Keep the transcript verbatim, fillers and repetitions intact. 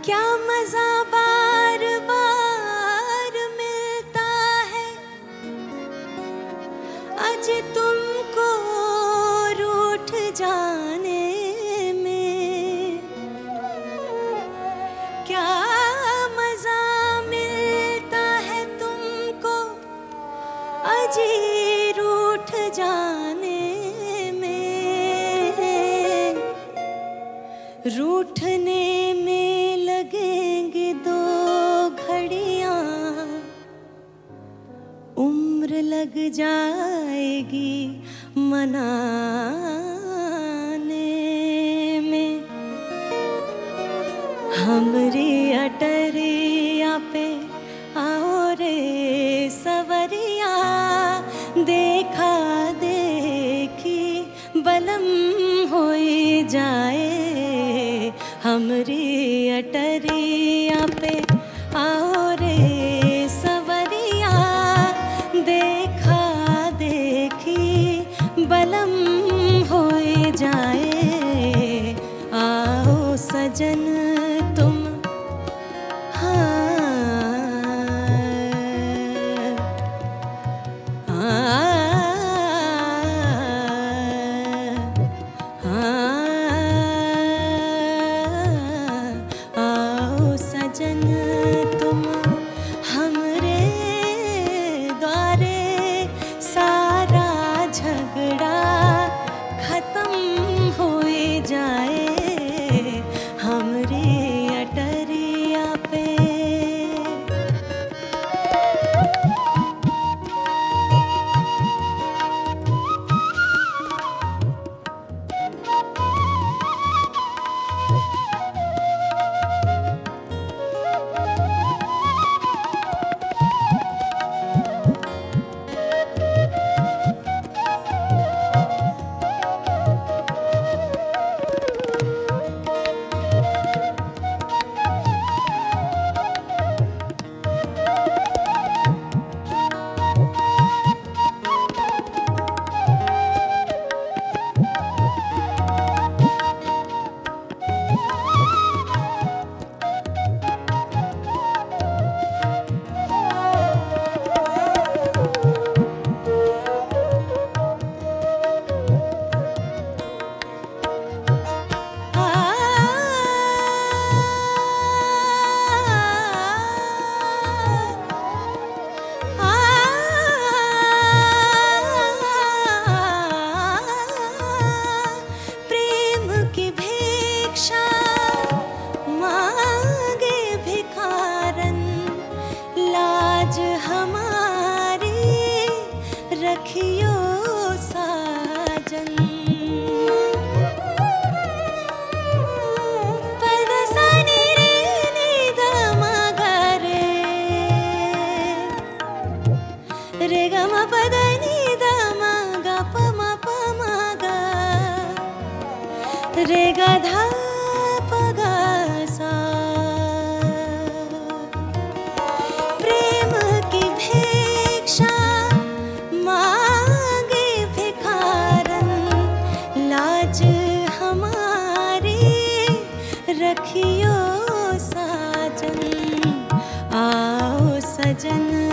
क्या मजा बार बार मिलता है आज तुमको रूठ जाने में। क्या मजा मिलता है तुमको अजी रूठ जाने में। रूठने में लगेंगी दो घड़ियां, उम्र लग जाएगी मनाने में। हमरी अटरिया पे आओ रे सवरिया, देखा देखी बलम होई जाए। हमरी अटरिया पे आओ रे सवरिया, देखा देखी बलम होई जाए। आओ सजन तुम सजन तुम हमरे द्वारे सारा झगड़ा खत्म हो जाए। हमरे अटरिया पे रखियो साजन। पदसनी रे निदमगरे, रे गम पदनी दम ग पम पम ग, रे ग ध प ग सा। प्रेम की भिक्षा रखियो साजन। आओ सजन